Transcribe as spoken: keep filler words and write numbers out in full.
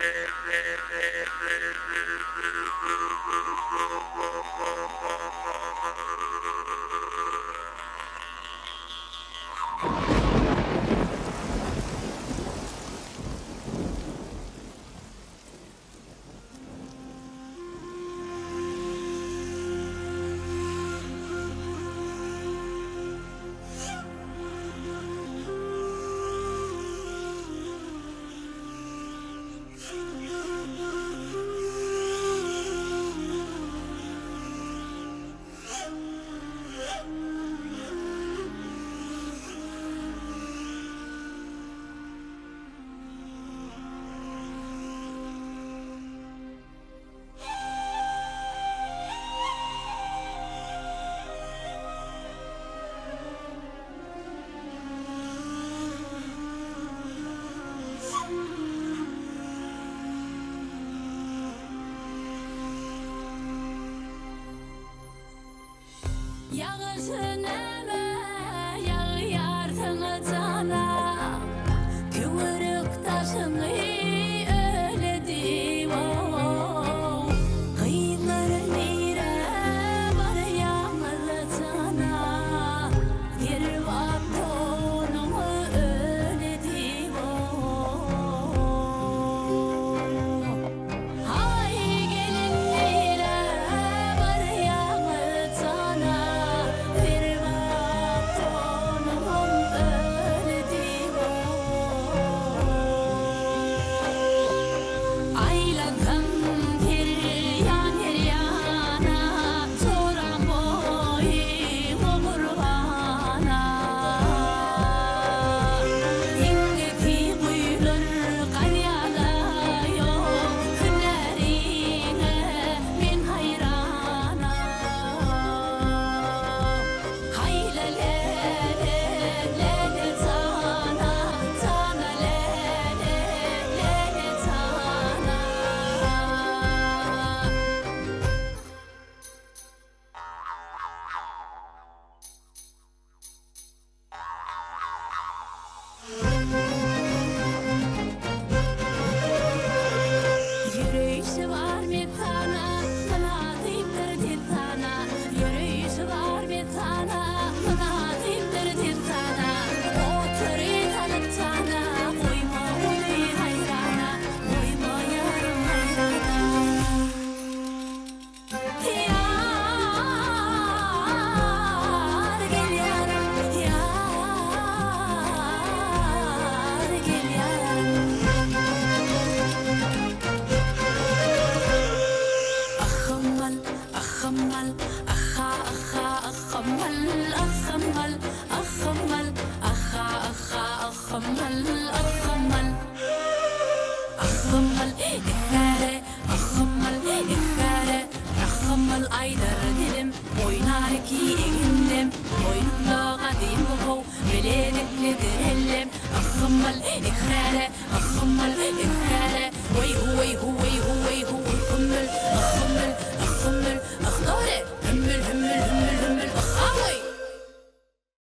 Yağışın eme, yağıyar sana cana, kıvırık taşını öyle divo, kıyıları nire var yağmur cana, bir vaktonumu öyle divo. Hay gelin nire var yağmur cana, yürüyüşü var bir tane, bana deyimdir bir tane. Yürüyüşü var bir tane, bana deyimdir bir tane. Oturuyor tanıp tane, koyma onu hayrana, koyma yarım hayrana. Yar gel yarım, yar gel yarım. أخمل أخمل أخا أخا أخمل أخمل أخمل أخا أخا أخمل أخمل أخمل إخارة أخمل إخارة أخمل أيدر dilim oynar ki eğindim boynumda kadim bu beleniklidir ellem أخمل إخارة أخمل